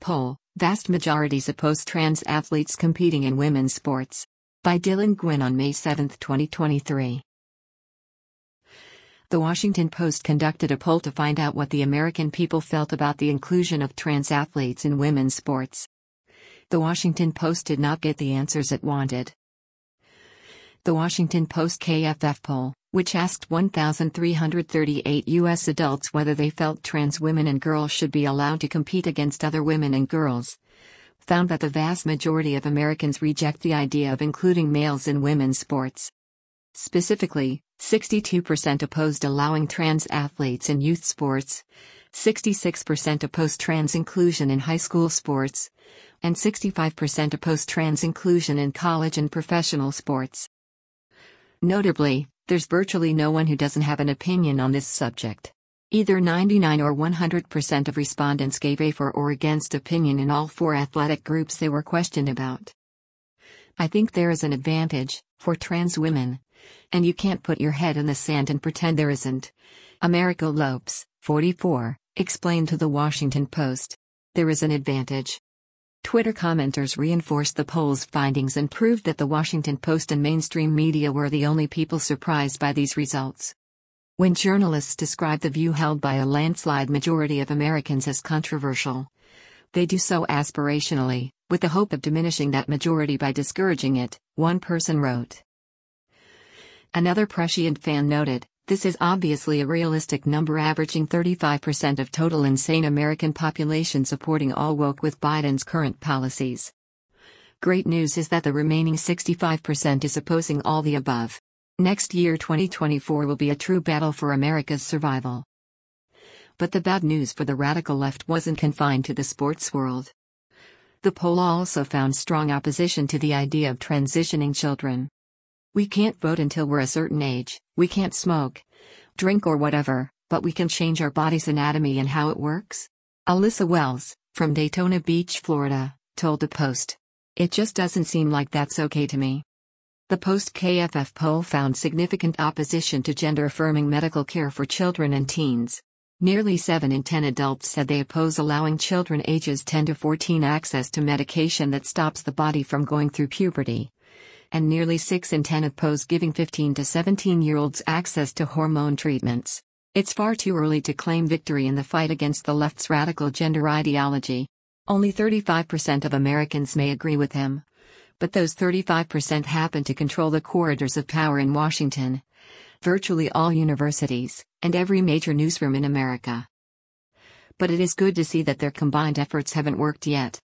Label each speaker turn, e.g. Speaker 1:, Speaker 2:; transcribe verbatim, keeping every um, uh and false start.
Speaker 1: poll, vast majorities oppose trans athletes competing in women's sports. By Dylan Gwynn on May seventh, twenty twenty-three. The Washington Post conducted a poll to find out what the American people felt about the inclusion of trans athletes in women's sports. The Washington Post did not get the answers it wanted. The Washington Post K F F poll, which asked one thousand three hundred thirty-eight U S adults whether they felt trans women and girls should be allowed to compete against other women and girls, found that the vast majority of Americans reject the idea of including males in women's sports. Specifically, sixty-two percent opposed allowing trans athletes in youth sports, sixty-six percent opposed trans inclusion in high school sports, and sixty-five percent opposed trans inclusion in college and professional sports. Notably, there's virtually no one who doesn't have an opinion on this subject. Either ninety-nine or one hundred percent of respondents gave a for or against opinion in all four athletic groups they were questioned about. I think there is an advantage for trans women, and you can't put your head in the sand and pretend there isn't. America Lopes, forty-four, explained to the Washington Post. There is an advantage. Twitter commenters reinforced the poll's findings and proved that the Washington Post and mainstream media were the only people surprised by these results. When journalists describe the view held by a landslide majority of Americans as controversial, they do so aspirationally, with the hope of diminishing that majority by discouraging it, one person wrote. Another prescient fan noted, this is obviously a realistic number averaging thirty-five percent of total insane American population supporting all woke with Biden's current policies. Great news is that the remaining sixty-five percent is opposing all the above. Next year twenty twenty-four will be a true battle for America's survival. But the bad news for the radical left wasn't confined to the sports world. The poll also found strong opposition to the idea of transitioning children. We can't vote until we're a certain age, we can't smoke, drink or whatever, but we can change our body's anatomy and how it works? Alyssa Wells, from Daytona Beach, Florida, told the Post. It just doesn't seem like that's okay to me. The Post K F F poll found significant opposition to gender-affirming medical care for children and teens. Nearly seven in ten adults said they oppose allowing children ages ten to fourteen access to medication that stops the body from going through puberty. And nearly six in ten oppose giving fifteen to seventeen-year-olds access to hormone treatments. It's far too early to claim victory in the fight against the left's radical gender ideology. Only thirty-five percent of Americans may agree with him. But those thirty-five percent happen to control the corridors of power in Washington, virtually all universities, and every major newsroom in America. But it is good to see that their combined efforts haven't worked yet.